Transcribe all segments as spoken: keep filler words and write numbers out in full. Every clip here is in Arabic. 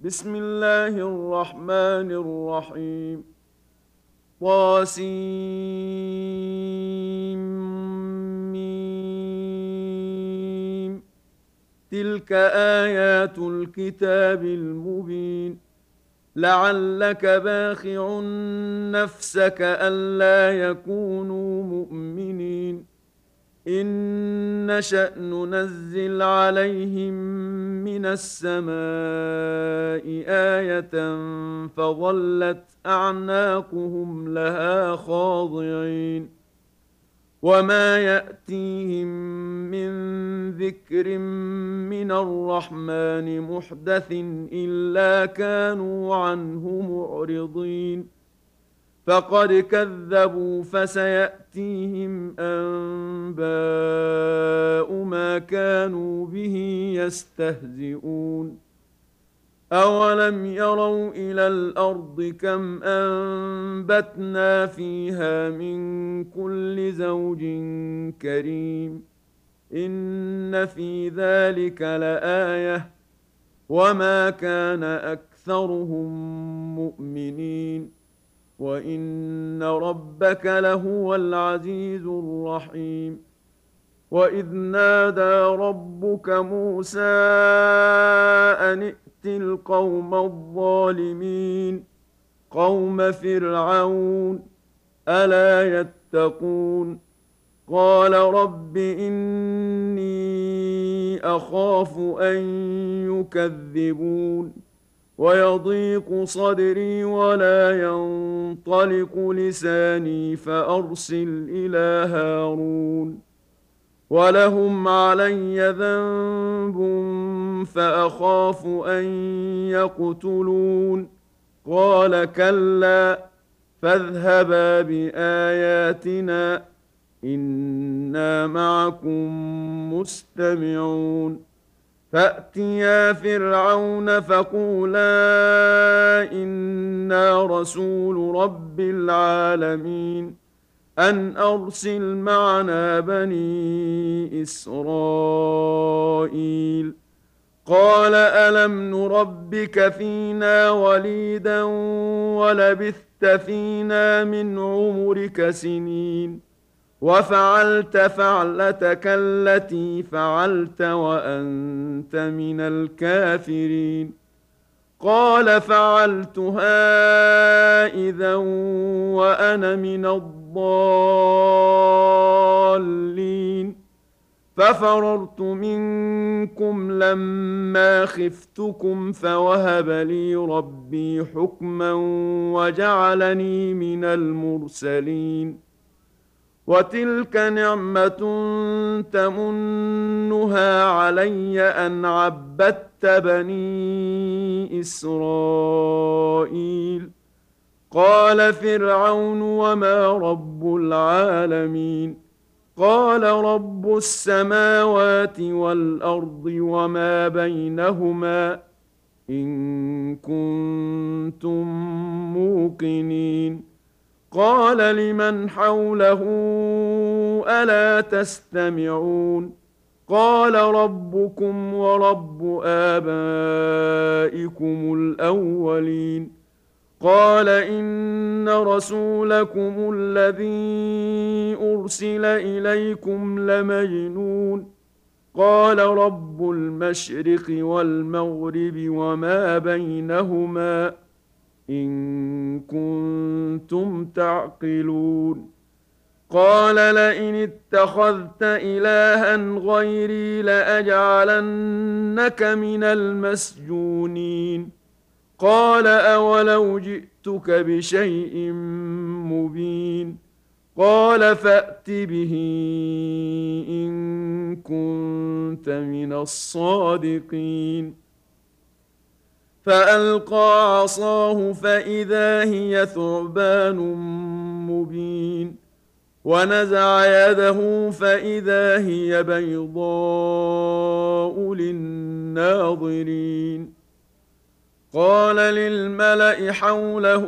بسم الله الرحمن الرحيم. طاسيم. تلك آيات الكتاب المبين. لعلك باخع نفسك ألا يكونوا مؤمنين. إن نشأ ننزل عليهم من السماء آية فظلت أعناقهم لها خاضعين. وما يأتيهم من ذكر من الرحمن محدث إلا كانوا عنه معرضين. فقد كذبوا فسيأتيهم أنباء ما كانوا به يستهزئون. أولم يروا إلى الأرض كم أنبتنا فيها من كل زوج كريم. إن في ذلك لآية وما كان أكثرهم مؤمنين. وإن ربك لهو العزيز الرحيم. وإذ نادى ربك موسى أن ائت القوم الظالمين قوم فرعون ألا يتقون. قال رب إني أخاف أن يكذبون ويضيق صدري ولا ينطلق لساني فأرسل إلى هارون ولهم علي ذنب فأخاف أن يقتلون. قال كلا فاذهبا بآياتنا إنا معكم مستمعون. فأتيا فرعون فقولا إنا رسول رب العالمين أن أرسل معنا بني إسرائيل. قال ألم نربك فينا وليدا ولبثت فينا من عمرك سنين وفعلت فعلتك التي فعلت وأنت من الكافرين. قال فعلتها إذا وأنا من الضالين ففررت منكم لما خفتكم فوهب لي ربي حكما وجعلني من المرسلين. وتلك نعمة تمنها علي أن عبدت بني إسرائيل. قال فرعون وما رب العالمين. قال رب السماوات والأرض وما بينهما إن كنتم موقنين. قال لمن حوله ألا تستمعون. قال ربكم ورب آبائكم الأولين. قال إن رسولكم الذي أرسل إليكم لمجنون. قال رب المشرق والمغرب وما بينهما إن كنتم تعقلون. قال لئن اتخذت إلها غيري لأجعلنك من المسجونين. قال أولو جئتك بشيء مبين. قال فأت به إن كنت من الصادقين. فألقى عصاه فإذا هي ثعبان مبين ونزع يده فإذا هي بيضاء للناظرين. قال للملأ حوله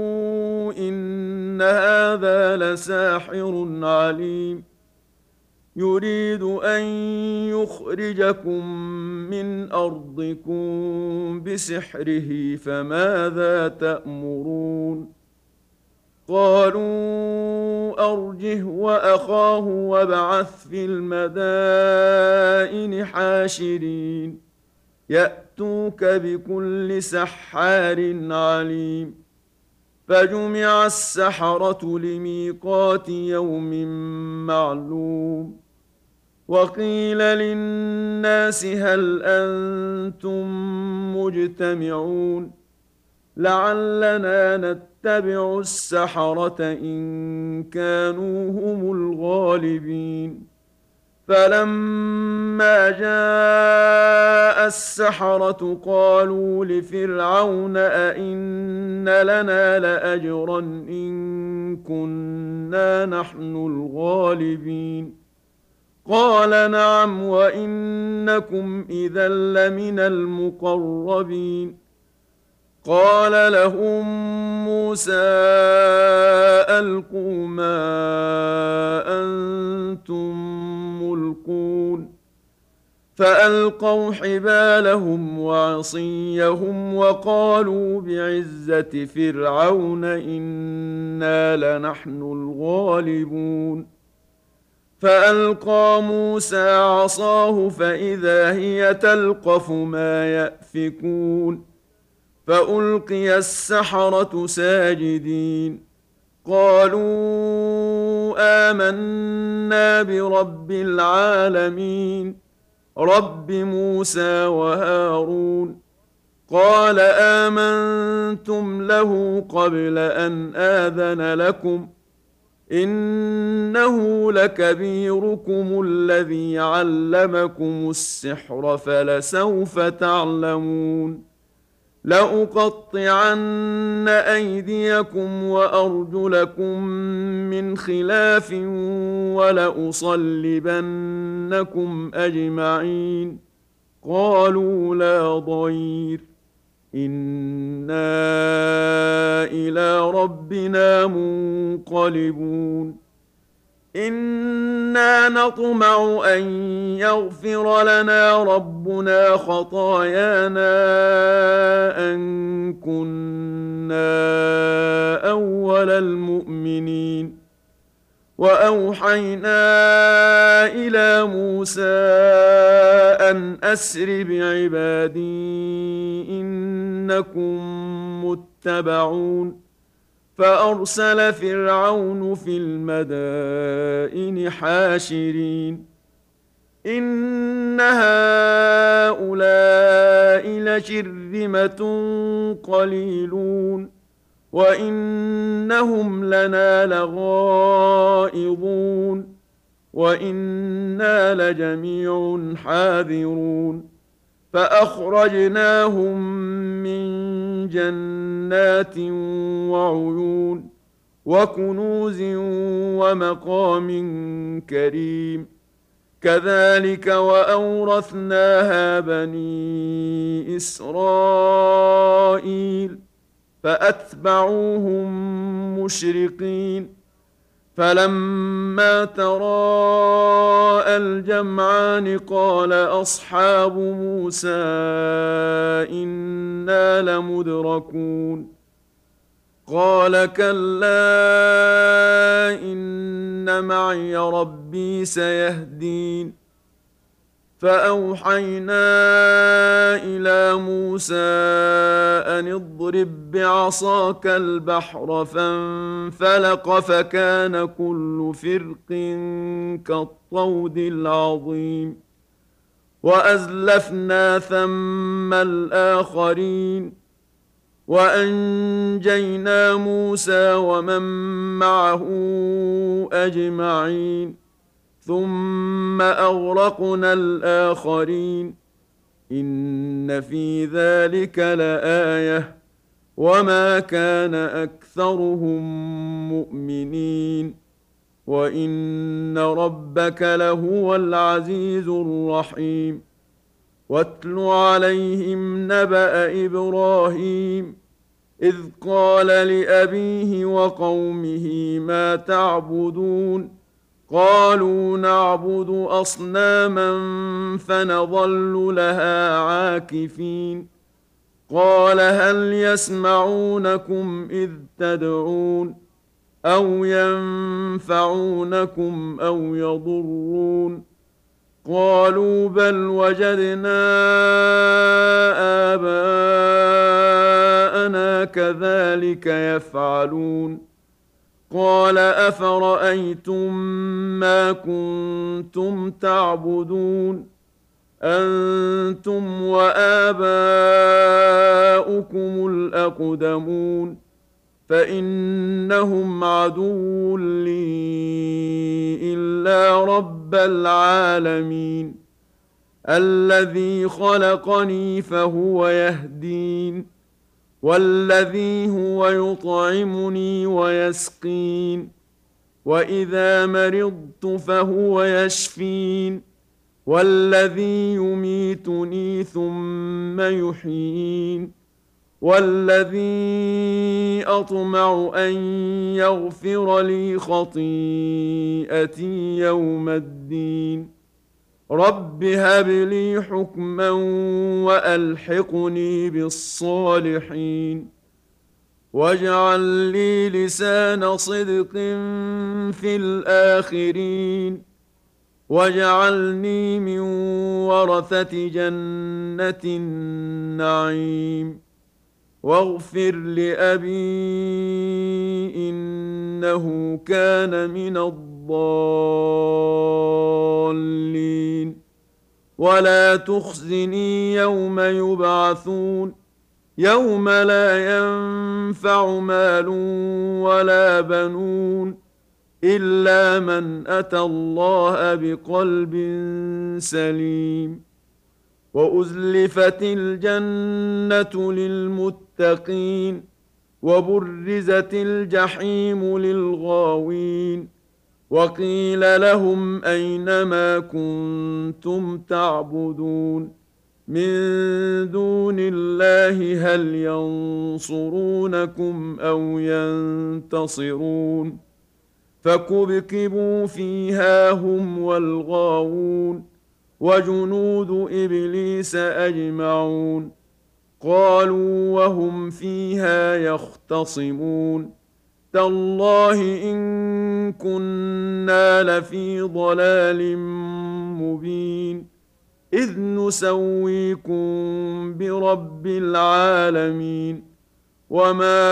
إن هذا لساحر عليم. يريد أن يخرجكم من أرضكم بسحره فماذا تأمرون قالوا أرجه وأخاه وابعث في المدائن حاشرين يأتوك بكل سحار عليم فجمع السحرة لميقات يوم معلوم وقيل للناس هل أنتم مجتمعون لعلنا نتبع السحرة إن كانوا هم الغالبين فلما جاء السحرة قالوا لفرعون أئن لنا لأجرا إن كنا نحن الغالبين قال نعم وإنكم إذا لمن المقربين قال لهم موسى ألقوا ما أنتم ملقون فألقوا حبالهم وعصيهم وقالوا بعزة فرعون إنا لنحن الغالبون فألقى موسى عصاه فإذا هي تلقف ما يأفكون فألقي السحرة ساجدين قالوا آمنا برب العالمين رب موسى وهارون قال آمنتم له قبل أن آذن لكم إنه لكبيركم الذي علمكم السحر فلسوف تعلمون لأقطعن أيديكم وأرجلكم من خلاف ولأصلبنكم أجمعين قالوا لا ضير إنا إلى ربنا منقلبون إنا نطمع أن يغفر لنا ربنا خطايانا أن كنا أول المؤمنين وأوحينا إلى موسى أن أسر بعبادي إنكم متبعون فأرسل فرعون في المدائن حاشرين إن هؤلاء لشرذمة قليلون وإنهم لنا لغائظون وإنا لجميع حاذرون فأخرجناهم من جنات وعيون وكنوز ومقام كريم كذلك وأورثناها بني إسرائيل فأتبعوهم مشرقين فلما تراءى الجمعان قال أصحاب موسى إنا لمدركون قال كلا إن معي ربي سيهدين فأوحينا إلى موسى أن اضرب بعصاك البحر فانفلق فكان كل فرق كالطود العظيم وأزلفنا ثم الآخرين وأنجينا موسى ومن معه أجمعين ثم أغرقنا الآخرين إن في ذلك لآية وما كان أكثرهم مؤمنين وإن ربك لهو العزيز الرحيم واتل عليهم نبأ إبراهيم إذ قال لأبيه وقومه ما تعبدون قالوا نعبد أصناما فنظل لها عاكفين قال هل يسمعونكم إذ تدعون أو ينفعونكم أو يضرون قالوا بل وجدنا آباءنا كذلك يفعلون قال أفرأيتم ما كنتم تعبدون أنتم وآباؤكم الأقدمون فإنهم عدو لي إلا رب العالمين الذي خلقني فهو يهدين والذي هو يطعمني ويسقين وإذا مرضت فهو يشفين والذي يميتني ثم يحيين والذي أطمع أن يغفر لي خطيئتي يوم الدين رب هب لي حكما وألحقني بالصالحين واجعل لي لسان صدق في الآخرين واجعلني من ورثة جنة النعيم واغفر لأبي إنه كان من الضالين ولا تخزني يوم يبعثون يوم لا ينفع مال ولا بنون إلا من أتى الله بقلب سليم وأزلفت الجنة للمتقين وبرزت الجحيم للغاوين وقيل لهم أين ما كنتم تعبدون من دون الله هل ينصرونكم أو ينتصرون فكبكبوا فيها هم والغاوون وجنود إبليس أجمعون قالوا وهم فيها يختصمون تالله إن كنا لفي ضلال مبين إذ نسويكم برب العالمين وما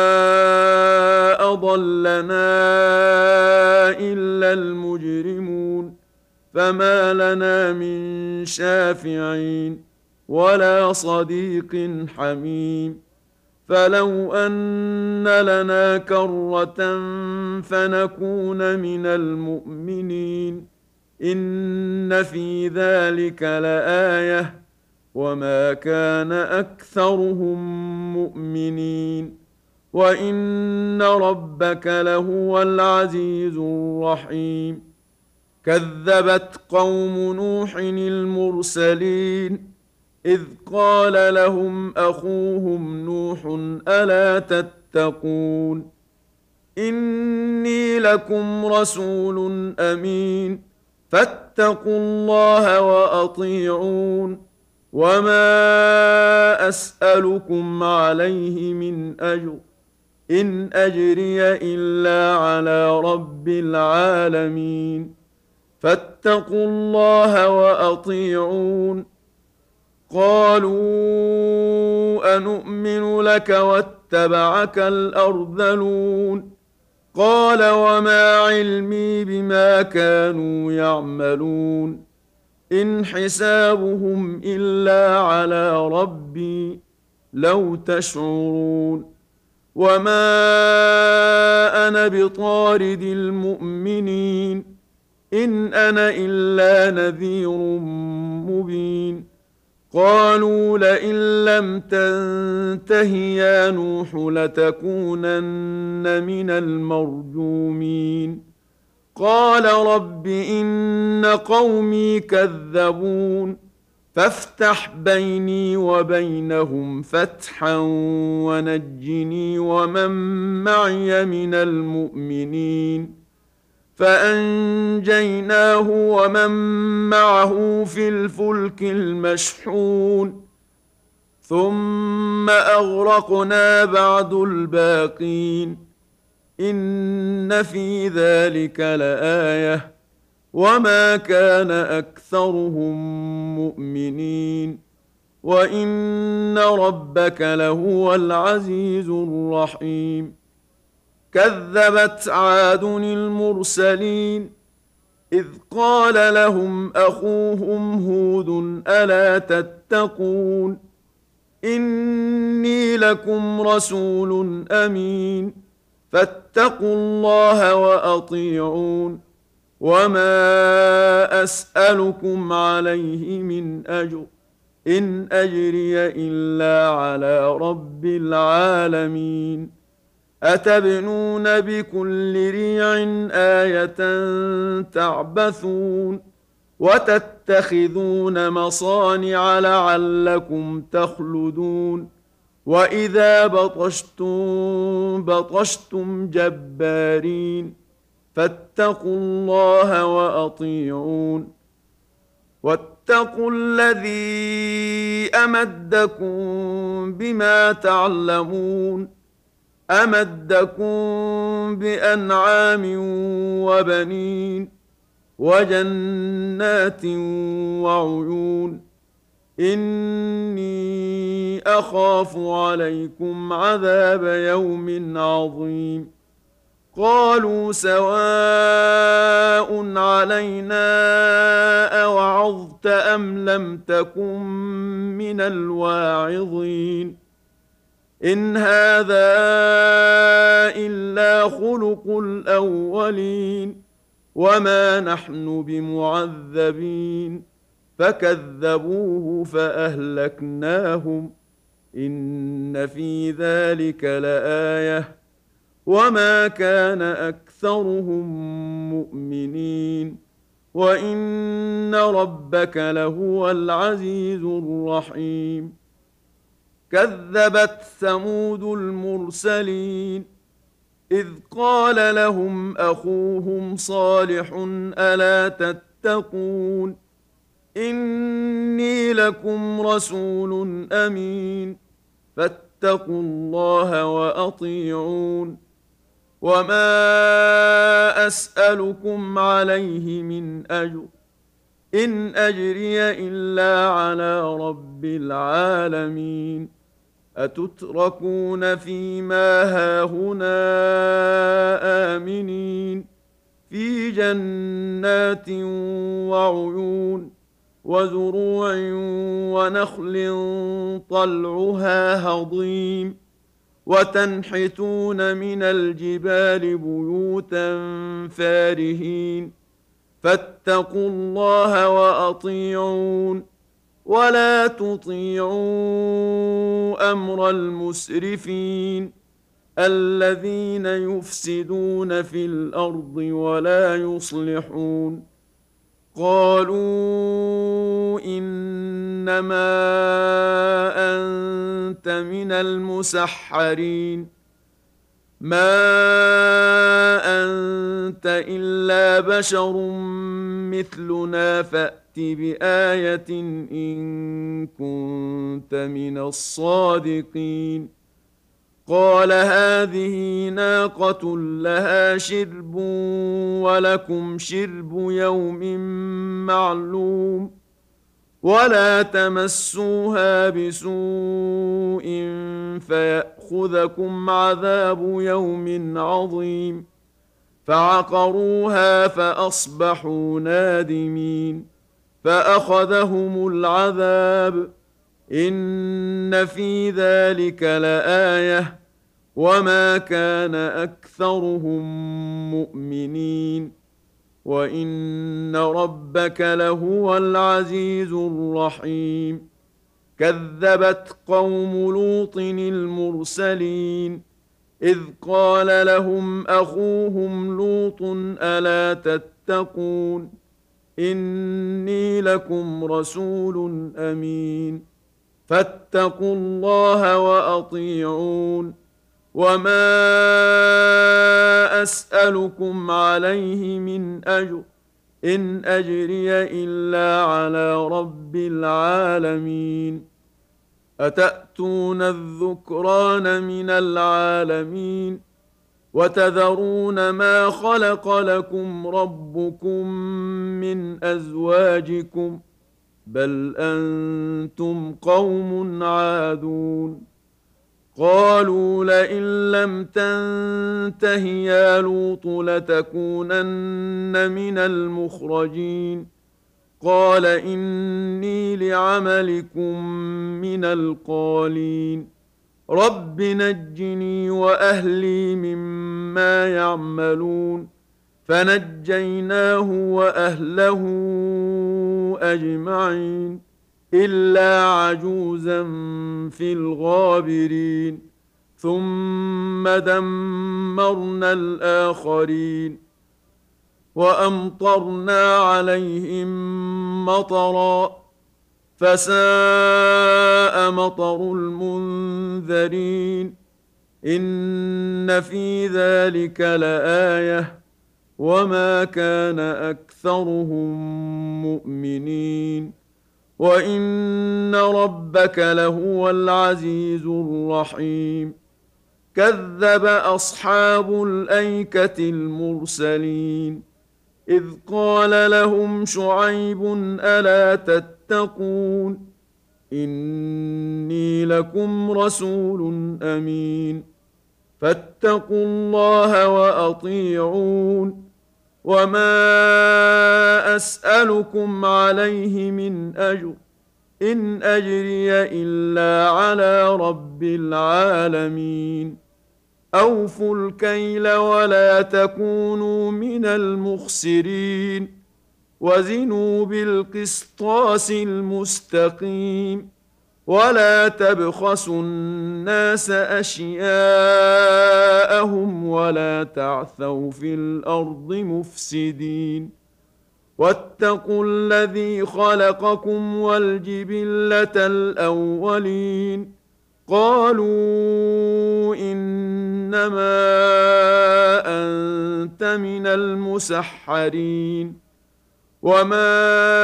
أضلنا إلا المجرمون فما لنا من شافعين ولا صديق حميم فلو أن لنا كرة فنكون من المؤمنين إن في ذلك لآية وما كان أكثرهم مؤمنين وإن ربك لهو العزيز الرحيم كذبت قوم نوح المرسلين إذ قال لهم أخوهم نوح ألا تتقون إني لكم رسول أمين فاتقوا الله وأطيعون وما أسألكم عليه من أجر إن أجري إلا على رب العالمين فاتقوا الله وأطيعون قالوا أنؤمن لك واتبعك الأرذلون قال وما علمي بما كانوا يعملون إن حسابهم إلا على ربي لو تشعرون وما أنا بطارد المؤمنين إن أنا إلا نذير مبين قالوا لئن لم تنته يا نوح لتكونن من المرجومين قال رب إن قومي كذبون فافتح بيني وبينهم فتحا ونجني ومن معي من المؤمنين فأنجيناه ومن معه في الفلك المشحون ثم أغرقنا بعد الباقين إن في ذلك لآية وما كان أكثرهم مؤمنين وإن ربك لهو العزيز الرحيم كذبت عاد المرسلين إذ قال لهم أخوهم هود ألا تتقون إني لكم رسول أمين فاتقوا الله وأطيعون وما أسألكم عليه من أجر إن أجري إلا على رب العالمين أتبنون بكل ريع آية تعبثون وتتخذون مصانع لعلكم تخلدون وإذا بطشتم بطشتم جبارين فاتقوا الله وأطيعون واتقوا الذي أمدكم بما تعلمون أمدكم بأنعام وبنين وجنات وعيون إني أخاف عليكم عذاب يوم عظيم قالوا سواء علينا أوعظت أم لم تكن من الواعظين إن هذا إلا خلق الأولين وما نحن بمعذبين فكذبوه فأهلكناهم إن في ذلك لآية وما كان أكثرهم مؤمنين وإن ربك لهو العزيز الرحيم كذبت ثمود المرسلين إذ قال لهم أخوهم صالح ألا تتقون إني لكم رسول أمين فاتقوا الله وأطيعون وما أسألكم عليه من أجر إن أجري إلا على رب العالمين أتتركون فيما هاهنا آمنين في جنات وعيون وزروع ونخل طلعها هضيم وتنحتون من الجبال بيوتا فارهين فاتقوا الله وأطيعون ولا تطيعوا أمر المسرفين الذين يفسدون في الأرض ولا يصلحون قالوا إنما أنت من المسحرين ما أنت إلا بشر مثلنا فأت بآية إن كنت من الصادقين قال هذه ناقة لها شرب ولكم شرب يوم معلوم ولا تمسوها بسوء فيأخذكم عذاب يوم عظيم فعقروها فأصبحوا نادمين فأخذهم العذاب إن في ذلك لآية وما كان أكثرهم مؤمنين وإن ربك لهو العزيز الرحيم كذبت قوم لوط المرسلين إذ قال لهم أخوهم لوط ألا تتقون إني لكم رسول أمين فاتقوا الله وأطيعون وما أسألكم عليه من أجر إن أجري إلا على رب العالمين أتأتون الذكران من العالمين وتذرون ما خلق لكم ربكم من أزواجكم بل أنتم قوم عادون قالوا لئن لم تنته يا لوط لتكونن من المخرجين قال إني لعملكم من القالين رب نجني وأهلي مما يعملون فنجيناه وأهله أجمعين إلا عجوزا في الغابرين ثم دمرنا الآخرين وأمطرنا عليهم مطرا فساء مطر المنذرين إن في ذلك لآية وما كان أكثرهم مؤمنين وإن ربك لهو العزيز الرحيم كذب أصحاب الأيكة المرسلين إذ قال لهم شعيب ألا تتقون إني لكم رسول أمين فاتقوا الله وأطيعون وما أسألكم عليه من أجر إن أجري إلا على رب العالمين أوفوا الكيل ولا تكونوا من المخسرين وزنوا بالقسطاس المستقيم ولا تبخسوا الناس أشياءهم ولا تعثوا في الأرض مفسدين واتقوا الذي خلقكم والجبلة الأولين قالوا إنما أنت من المسحرين وما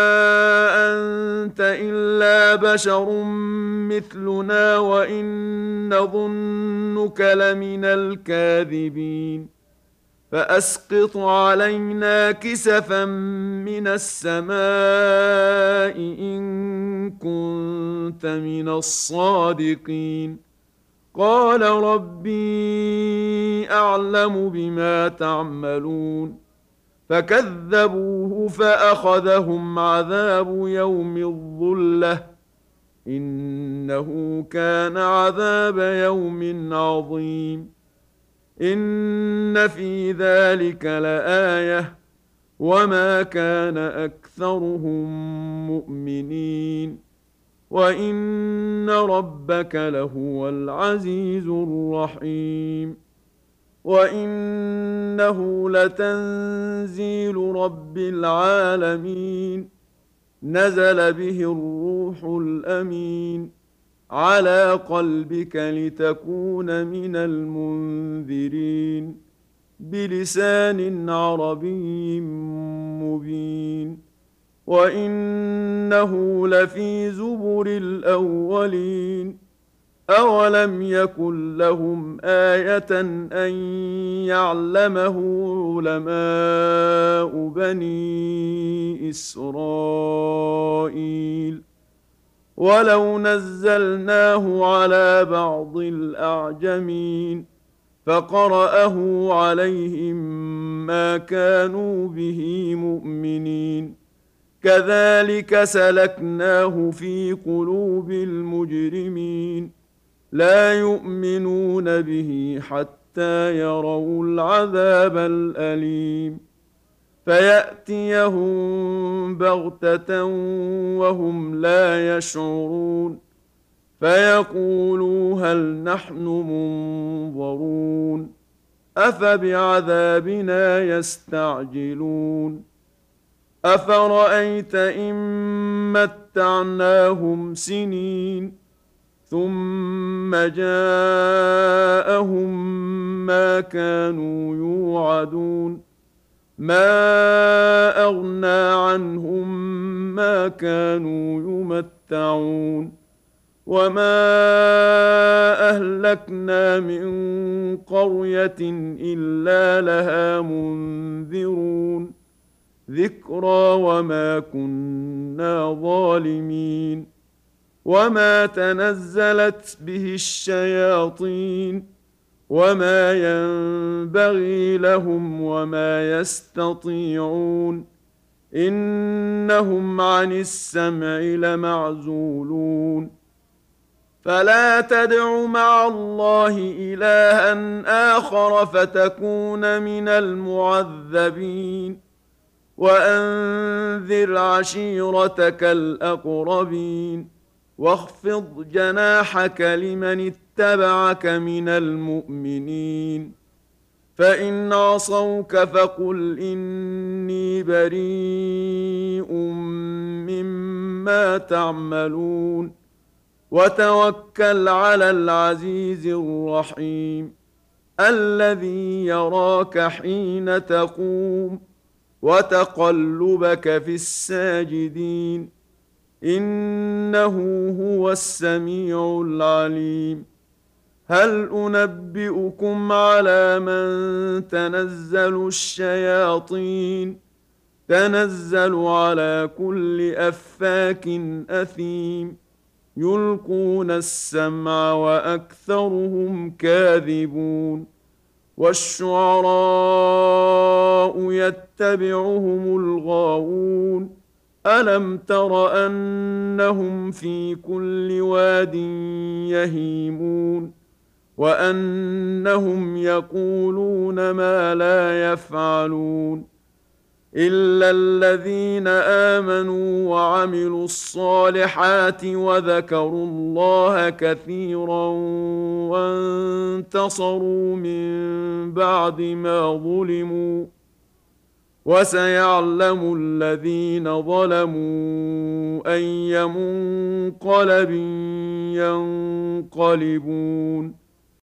أنت إلا بشر مثلنا وإن نظنك لمن الكاذبين فأسقط علينا كسفا من السماء إن كنت من الصادقين قال ربي أعلم بما تعملون فكذبوه فأخذهم عذاب يوم الظلة إنه كان عذاب يوم عظيم إن في ذلك لآية وما كان أكثرهم مؤمنين وإن ربك لهو العزيز الرحيم وإنه لتنزيل رب العالمين نزل به الروح الأمين على قلبك لتكون من المنذرين بلسان عربي مبين وإنه لفي زبر الأولين أولم يكن لهم آية أن يعلمه علماء بني إسرائيل ولو نزلناه على بعض الأعجمين فقرأه عليهم ما كانوا به مؤمنين كذلك سلكناه في قلوب المجرمين لا يؤمنون به حتى يروا العذاب الأليم فيأتيهم بغتة وهم لا يشعرون فيقولوا هل نحن منظرون أفبعذابنا يستعجلون أفرأيت إن متعناهم سنين ثم جاءهم ما كانوا يوعدون ما أغنى عنهم ما كانوا يمتعون وما أهلكنا من قرية إلا لها منذرون ذكرى وما كنا ظالمين وما تنزلت به الشياطين وما ينبغي لهم وما يستطيعون إنهم عن السمع لمعزولون فلا تدع مع الله إلها آخر فتكون من المعذبين وأنذر عشيرتك الأقربين واخفض جناحك لمن اتبعك من المؤمنين فإن عصوك فقل إني بريء مما تعملون وتوكل على العزيز الرحيم الذي يراك حين تقوم وتقلبك في الساجدين إنه هو السميع العليم هل أنبئكم على من تنزل الشياطين تنزل على كل أفاك أثيم يلقون السمع وأكثرهم كاذبون والشعراء يتبعهم الغاوون ألم تر أنهم في كل واد يهيمون وأنهم يقولون ما لا يفعلون إلا الذين آمنوا وعملوا الصالحات وذكروا الله كثيرا وانتصروا من بعد ما ظلموا وسيعلم الذين ظلموا أي منقلب ينقلبون